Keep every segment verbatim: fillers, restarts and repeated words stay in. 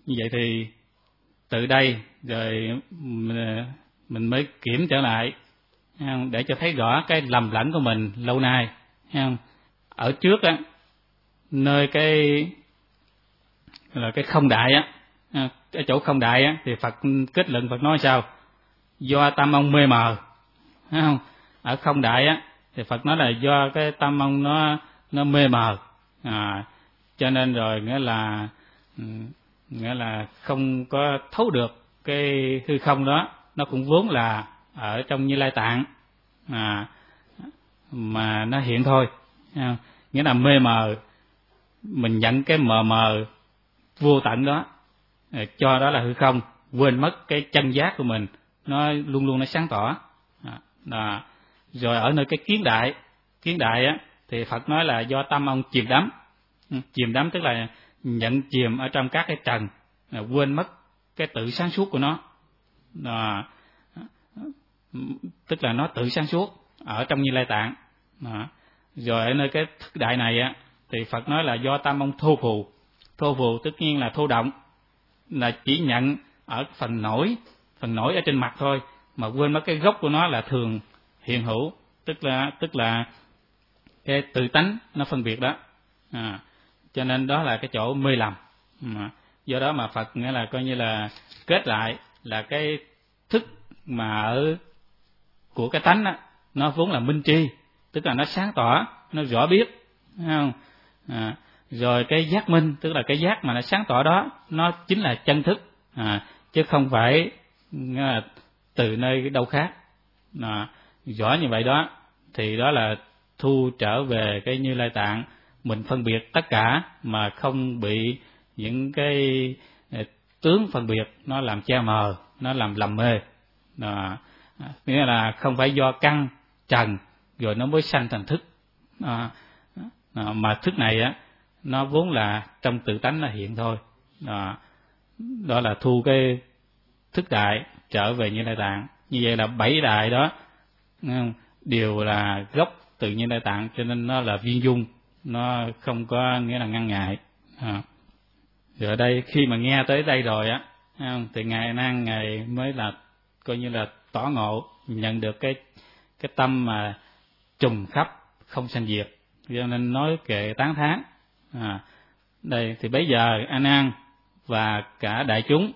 Như vậy thì từ đây rồi mình mới kiểm trở lại để cho thấy rõ cái lầm lẫn của mình lâu nay. Ở trước á, nơi cái là cái không đại á, ở chỗ không đại á thì Phật kết luận, Phật nói sao? Do tâm ông mê mờ, thấy không? Ở không đại á thì Phật nói là do cái tâm ông nó nó mê mờ, à, cho nên rồi nghĩa là nghĩa là không có thấu được cái hư không đó, nó cũng vốn là ở trong Như Lai Tạng, à, mà nó hiện thôi, nghĩa là mê mờ, mình nhận cái mờ mờ vô tận đó, cho đó là hư không, quên mất cái chân giác của mình, nó luôn luôn nó sáng tỏ. À, rồi ở nơi cái kiến đại, kiến đại á thì Phật nói là do tâm ông chìm đắm, chìm đắm tức là nhận chìm ở trong các cái trần, quên mất cái tự sáng suốt của nó, à, tức là nó tự sáng suốt ở trong Như Lai Tạng. À, rồi ở nơi cái thức đại này á thì Phật nói là do tâm ông thô phù, thô phù tất nhiên là thô động, là chỉ nhận ở phần nổi, phần nổi ở trên mặt thôi, mà quên mất cái gốc của nó là thường hiện hữu, tức là tức là cái tự tánh nó phân biệt đó. À, cho nên đó là cái chỗ mê lầm. À, do đó mà Phật nghĩa là coi như là kết lại là cái thức mà ở của cái tánh đó, nó vốn là minh tri, tức là nó sáng tỏ, nó rõ biết, thấy không? À, rồi cái giác minh, tức là cái giác mà nó sáng tỏ đó, nó chính là chân thức, à, chứ không phải à, từ nơi đâu khác. À, rõ như vậy đó thì đó là thu trở về cái Như Lai Tạng, mình phân biệt tất cả mà không bị những cái tướng phân biệt nó làm che mờ, nó làm lầm mê. À, nghĩa là không phải do căn trần rồi nó mới sanh thành thức, à, à, mà thức này á nó vốn là trong tự tánh nó hiện thôi. À, đó là thu cái thức đại trở về Như Lai Tạng. Như vậy là bảy đại đó đều là gốc từ Như Lai Tạng, cho nên nó là viên dung, nó không có nghĩa là ngăn ngại. À, rồi ở đây khi mà nghe tới đây rồi á, thì ngài A Nan ngài mới là coi như là tỏ ngộ, nhận được cái cái tâm mà trùm khắp không sanh diệt, cho nên nói kệ tán thán. À, đây thì bây giờ A Nan và cả đại chúng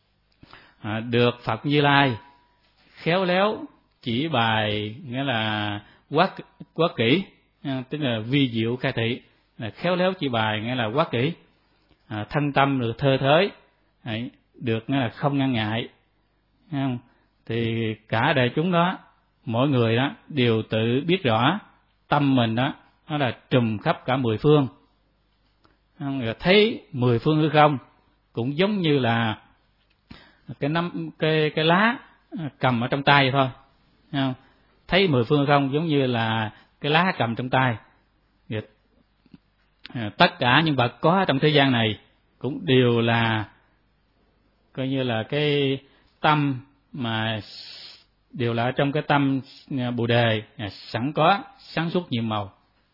à, được Phật Như Lai khéo léo chỉ bài, nghĩa là quá quá kỹ, tức là vi diệu khai thị, là khéo léo chỉ bài nghĩa là quá kỹ, à, thân tâm được thơ thới, đấy, được nghĩa là không ngăn ngại, không? Thì cả đại chúng đó, mỗi người đó đều tự biết rõ tâm mình đó nó là trùm khắp cả mười phương, không? Rồi thấy mười phương hư không cũng giống như là cái nắm cái cái lá cầm ở trong tay thôi, không? Thấy mười phương hư không giống như là cái lá cầm trong tay. Rồi, tất cả những vật có trong thế gian này cũng đều là coi như là cái tâm mà đều là trong cái tâm Bồ Đề sẵn có, sáng suốt nhiệm màu.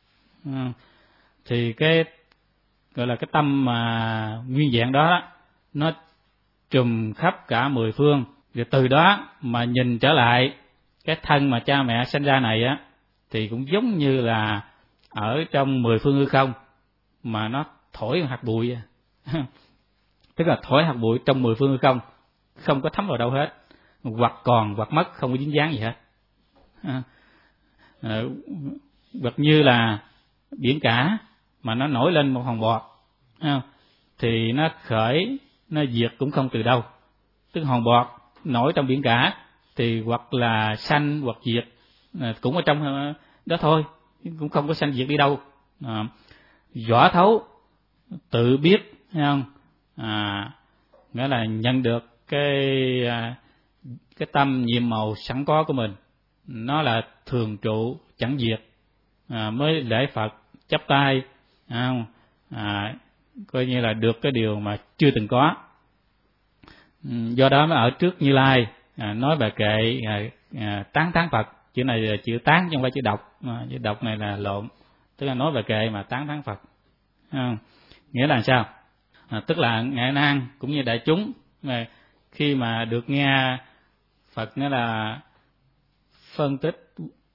Thì cái gọi là cái tâm mà nguyên vẹn đó, nó trùm khắp cả mười phương. Rồi từ đó mà nhìn trở lại cái thân mà cha mẹ sinh ra này á, thì cũng giống như là ở trong mười phương hư không mà nó thổi hạt bụi, tức là thổi hạt bụi trong mười phương hư không, không có thấm vào đâu hết, hoặc còn hoặc mất, không có dính dáng gì hết. À, à, hoặc như là biển cả mà nó nổi lên một hòn bọt, à, thì nó khởi, nó diệt cũng không từ đâu. Tức hòn bọt nổi trong biển cả thì hoặc là sanh hoặc diệt à, cũng ở trong đó thôi, cũng không có sanh diệt đi đâu. À, rõ thấu, tự biết, thấy không? À, nghĩa là nhận được cái cái tâm nhiệm màu sẵn có của mình, nó là thường trụ chẳng diệt, à, mới lễ Phật chắp tay, à, à, coi như là được cái điều mà chưa từng có. Do đó mới ở trước Như Lai à, nói bài kệ à, à, tán thán Phật. Chữ này là chữ tán chứ không phải chữ đọc, à, chữ đọc này là lộn, tức là nói bài kệ mà tán thán Phật. À, nghĩa là sao? à, tức là ngài A Nan cũng như đại chúng mà khi mà được nghe Phật nói là phân tích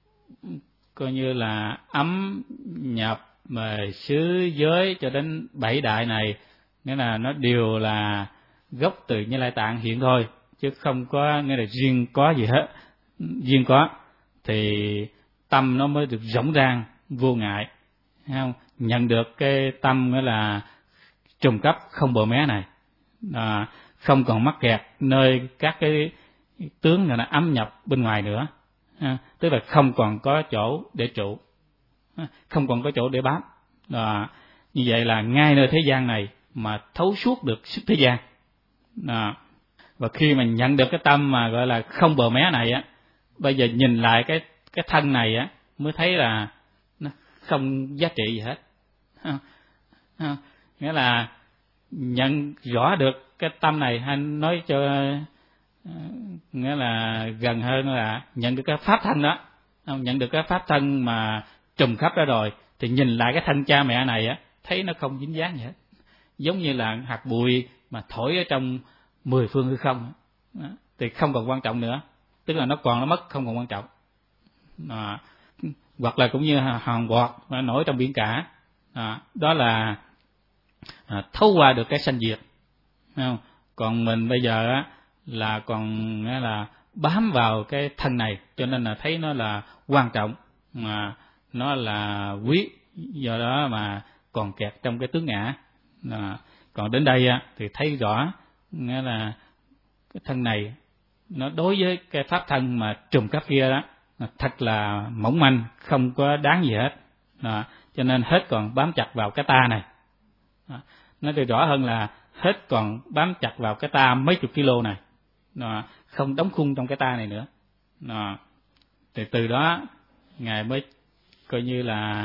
coi như là ấm nhập mà xứ giới cho đến bảy đại này, nghĩa là nó đều là gốc từ Như Lai Tạng hiện thôi, chứ không có nghĩa là riêng có gì hết. Riêng có thì tâm nó mới được rộng ràng vô ngại, thấy không? Nhận được cái tâm nghĩa là trùng cấp không bờ mé này, à, không còn mắc kẹt nơi các cái tướng là nó ấm nhập bên ngoài nữa, à, tức là không còn có chỗ để trụ, không còn có chỗ để bám. À, như vậy là ngay nơi thế gian này mà thấu suốt được sức thế gian. À, và khi mà nhận được cái tâm mà gọi là không bờ mé này á, bây giờ nhìn lại cái cái thân này á mới thấy là nó không giá trị gì hết. À, à, nghĩa là nhận rõ được cái tâm này, hay nói cho uh, nghĩa là gần hơn là nhận được cái pháp thân đó, nhận được cái pháp thân mà trùng khắp đó rồi thì nhìn lại cái thân cha mẹ này á, thấy nó không dính dáng gì hết, giống như là hạt bụi mà thổi ở trong mười phương hư không đó, thì không còn quan trọng nữa, tức là nó còn nó mất, không còn quan trọng. À, hoặc là cũng như hòn bọt mà nổi trong biển cả, à, đó là à, thấu qua được cái sanh diệt, không? Còn mình bây giờ á là còn là bám vào cái thân này, cho nên là thấy nó là quan trọng, mà nó là quý, do đó mà còn kẹt trong cái tướng ngã. À, còn đến đây á thì thấy rõ nghĩa là cái thân này nó đối với cái pháp thân mà trùng cấp kia đó thật là mỏng manh, không có đáng gì hết. À, cho nên hết còn bám chặt vào cái ta này. À, nói thì rõ hơn là hết còn bám chặt vào cái ta mấy chục kilo này, à, không đóng khung trong cái ta này nữa. À, thì từ đó ngài mới coi như là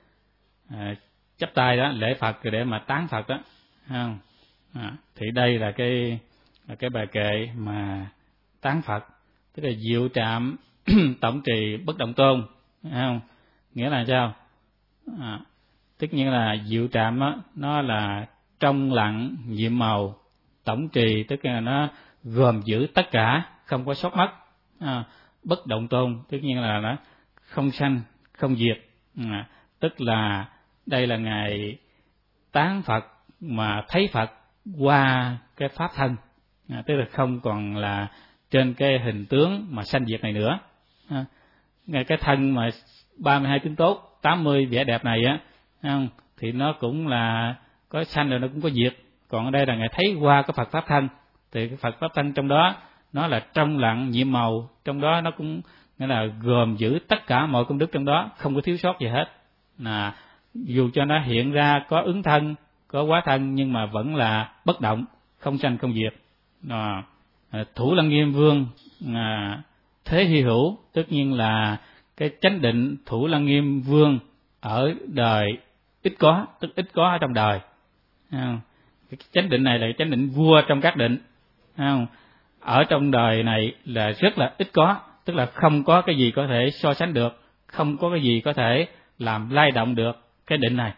à, chắp tay đó lễ Phật để mà tán Phật đó, không? À, thì đây là cái là cái bài kệ mà tán Phật, tức là diệu trạm tổng trì bất động tôn, không? Nghĩa là sao? À, tất nhiên là diệu trạm đó, nó là trong lặng nhiệm màu, tổng trì tức là nó gồm giữ tất cả, không có sót mất. À, bất động tôn tất nhiên là nó không sanh không diệt, à, tức là đây là ngài tán Phật mà thấy Phật qua cái pháp thân, à, tức là không còn là trên cái hình tướng mà sanh diệt này nữa. À, cái thân mà ba mươi hai tướng tốt, tám mươi vẻ đẹp này á, không? Thì nó cũng là có sanh rồi nó cũng có diệt. Còn ở đây là ngài thấy qua cái Phật pháp thân, thì cái Phật pháp thân trong đó nó là trong lặng nhiệm màu, trong đó nó cũng nghĩa là gồm giữ tất cả mọi công đức trong đó, không có thiếu sót gì hết. Là dù cho nó hiện ra có ứng thân, có hóa thân, nhưng mà vẫn là bất động, không sanh không diệt. À, Thủ Lăng Nghiêm Vương à, thế hy hữu, tất nhiên là cái chánh định Thủ Lăng Nghiêm Vương ở đời ít có, tức ít có ở trong đời. À, cái chánh định này là chánh định vua trong các định. À, ở trong đời này là rất là ít có, tức là không có cái gì có thể so sánh được, không có cái gì có thể làm lay động được cái định này.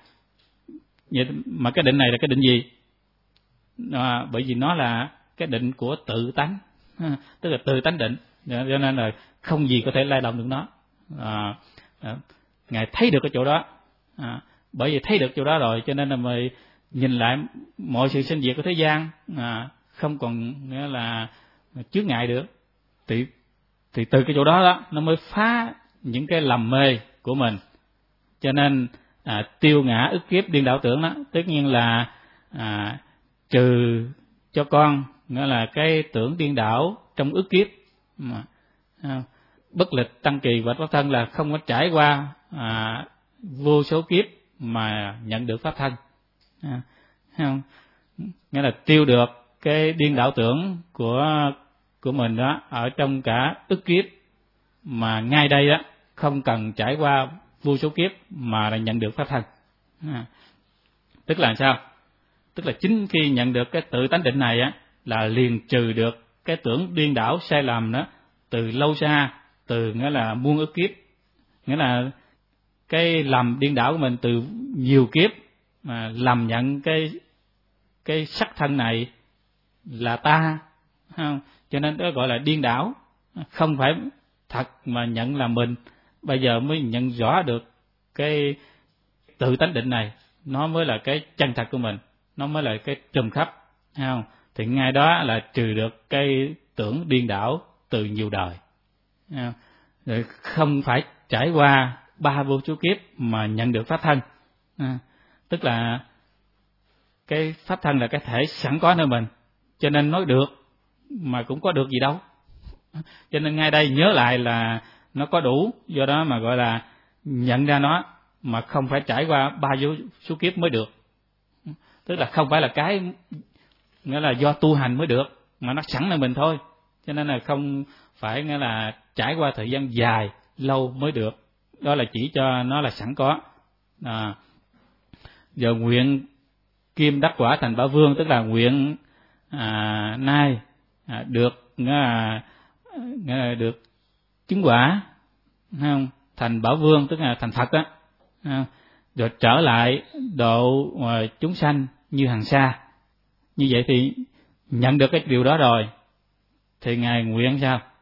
Vậy mà cái định này là cái định gì? À, bởi vì nó là cái định của tự tánh, à, tức là tự tánh định, cho nên là không gì có thể lay động được nó. À, à, ngài thấy được cái chỗ đó, à, bởi vì thấy được chỗ đó rồi cho nên là mới nhìn lại mọi sự sinh diệt của thế gian, à, không còn nghĩa là chướng ngại được, thì thì từ cái chỗ đó đó nó mới phá những cái lầm mê của mình. Cho nên à, tiêu ngã ức kiếp điên đảo tưởng đó, tất nhiên là à, trừ cho con nghĩa là cái tưởng điên đảo trong ức kiếp, mà à, bất lịch tăng kỳ và pháp thân là không có trải qua à, vô số kiếp mà nhận được pháp thân, à, không? Nghĩa là tiêu được cái điên đảo tưởng của của mình đó ở trong cả ức kiếp, mà ngay đây đó không cần trải qua vô số kiếp mà là nhận được pháp thân. À, tức là sao? Tức là chính khi nhận được cái tự tánh định này á là liền trừ được cái tưởng điên đảo sai lầm đó từ lâu xa, từ nghĩa là muôn ức kiếp, nghĩa là cái lầm điên đảo của mình từ nhiều kiếp mà lầm nhận cái cái sắc thân này là ta, không? Cho nên đó gọi là điên đảo, không phải thật mà nhận là mình. Bây giờ mới nhận rõ được cái tự tánh định này, nó mới là cái chân thật của mình, nó mới là cái trùm khắp, không? Thì ngay đó là trừ được cái tưởng điên đảo từ nhiều đời, không? Rồi không phải trải qua ba vô số kiếp mà nhận được pháp thân, à, tức là cái pháp thân là cái thể sẵn có nơi mình, cho nên nói được mà cũng có được gì đâu. Cho nên ngay đây nhớ lại là nó có đủ, do đó mà gọi là nhận ra nó mà không phải trải qua ba vô số kiếp mới được. Tức là không phải là cái nghĩa là do tu hành mới được, mà nó sẵn là mình thôi. Cho nên là không phải nghĩa là trải qua thời gian dài lâu mới được. Đó là chỉ cho nó là sẵn có. À, giờ nguyện kim đắc quả thành Bảo Vương, tức là nguyện à, nay à, được nghĩa là, nghĩa là được chứng quả, không? Thành Bảo Vương tức là thành Phật đó, không? Rồi trở lại độ chúng sanh như hàng xa. Như vậy thì nhận được cái điều đó rồi thì ngài nguyện sao?